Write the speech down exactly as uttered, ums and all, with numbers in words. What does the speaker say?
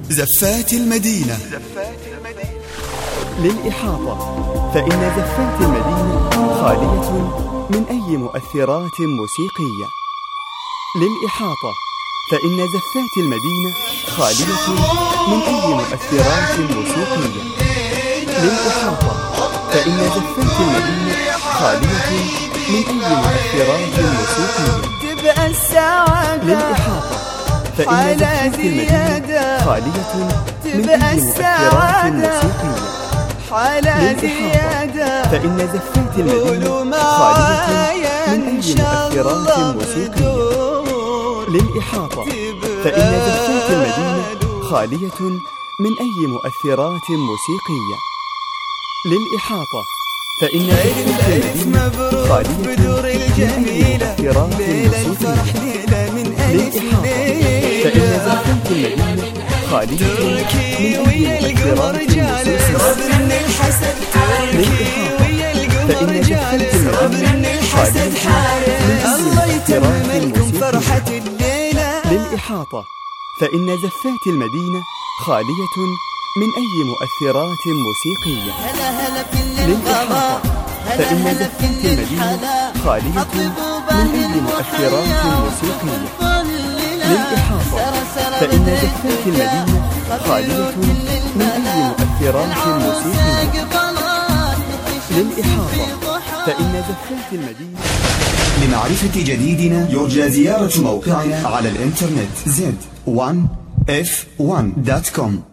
زفات المدينة. للإحاطة، فإن زفات المدينة خالية من أي مؤثرات موسيقية. للإحاطة، فإن زفات المدينة خالية من أي مؤثرات موسيقية. للإحاطة، فإن زفات المدينة خالية من أي مؤثرات موسيقية. تبقى السعادة للإحاطة، فإن زفات المدينة خالية من أي مؤثرات موسيقية. للإحاطة، فإن زفات المدينة خالية من أي مؤثرات موسيقية. للإحاطة، فإن زفات المدينة خالية من أي مؤثرات موسيقية. للإحاطة، فإن زفات المدينة خالية من أي مؤثرات موسيقية. للإحاطة، فإن زفات المدينة خالية من أي مؤثرات موسيقية. للإحاطة، فإن زفات المدينة خالية من أي مؤثرات موسيقية. للإحاطة، فإن زفات المدينة خالية من أي مؤثرات موسيقية. للإحاطة، فإن زفات المدينة خالية من أي مؤثرات موسيقية. للإحاطة، فإن زفات المدينة خالية من أي مؤثرات موسيقية. للإحاطة، فإن زفات المدينة. لمعرفة جديدنا يرجى زيارة موقعنا على الإنترنت زد وان اف وان دوت كوم.